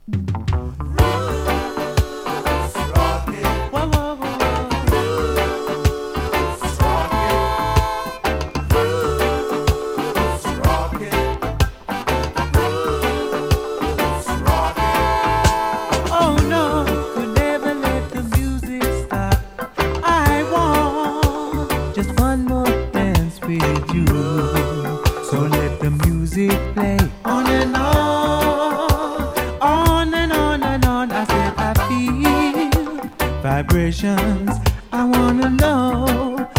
Oh no, could never let the music stop. I want just one more dance with you. So let the music play on and on, on and on and on. I said I feel vibrations. I wanna know